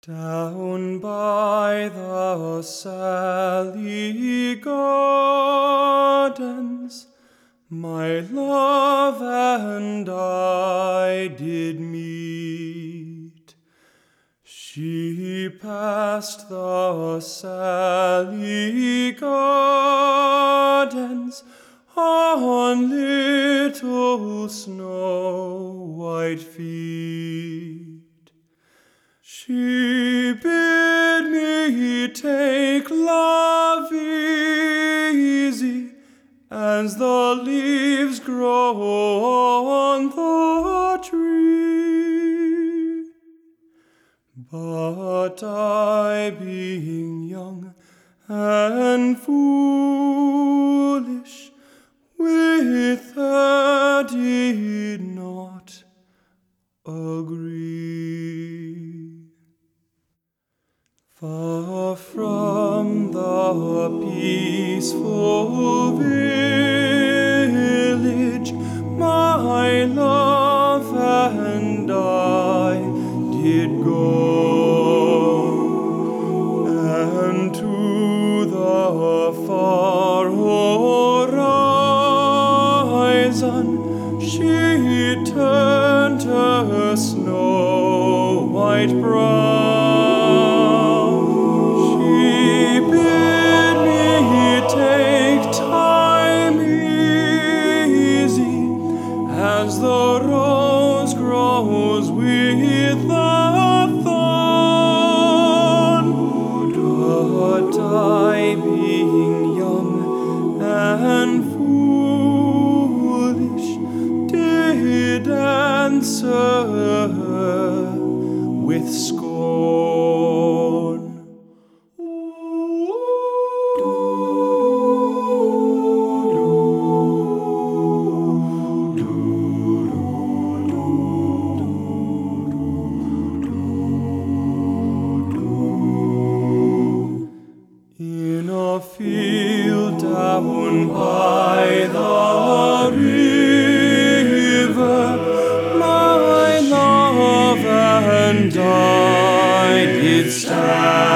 Down by the Sally Gardens, my love and I did meet. She passed the Sally Gardens on little snow-white feet. She bid me take love easy as the leaves grow on the tree. But I, being young and foolish, with her did not agree. Far from the peaceful village, my love and I did go, and to the far horizon she turned her snow-white brow. As the rose grows with the thorn, but I, being young and foolish, did answer her with scorn. In a field down by the river, my love and I did stand.